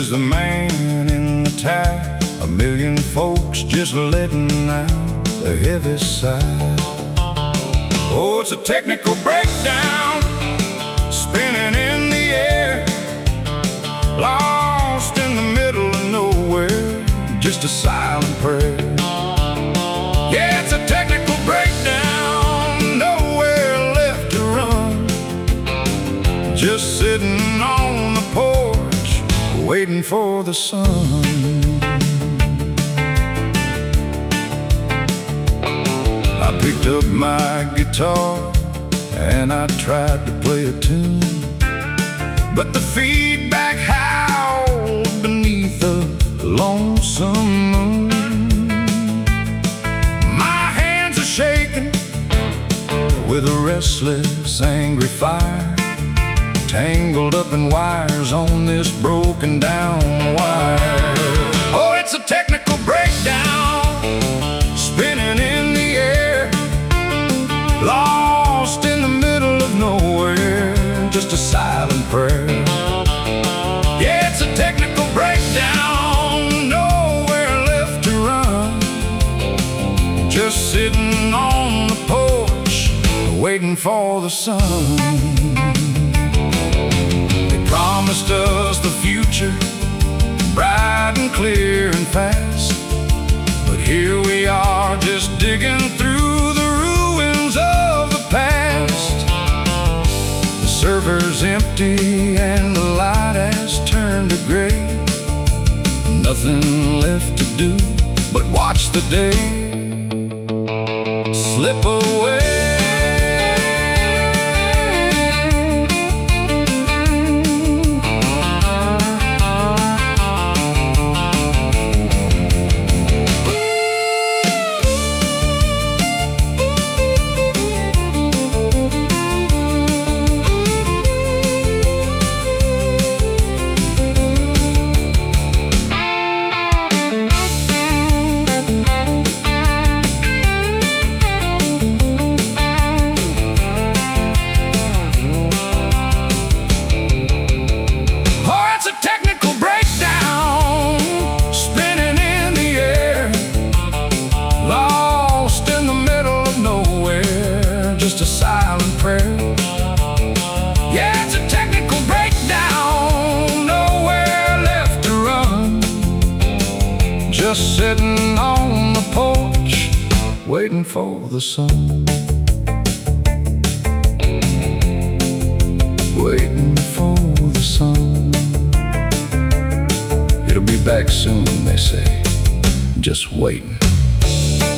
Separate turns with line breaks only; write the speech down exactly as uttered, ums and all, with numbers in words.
is the man in the town, a million folks just letting out the heavy sigh. Oh, it's a technical breakdown, spinning in the air, lost in the middle of nowhere, just a silent prayer. Yeah, it's a technical breakdown, nowhere left to run, just sitting on the porch, waiting for the sun. I picked up my guitar and I tried to play a tune, but the feedback howled beneath a lonesome moon. My hands are shaking with a restless, angry fire, tangled up in wires on this broken down wire. Oh, it's a technical breakdown, spinning in the air, lost in the middle of nowhere, just a silent prayer. Yeah, it's a technical breakdown, nowhere left to run, just sitting on the porch, waiting for the sun. They promised us the future, bright and clear and fast, but here we are just digging through the ruins of the past. The server's empty and the light has turned to gray, nothing left to do but watch the day slip away. Just a silent prayer. Yeah, it's a technical breakdown, nowhere left to run, just sitting on the porch, waiting for the sun. Waiting for the sun. It'll be back soon, they say, just waiting.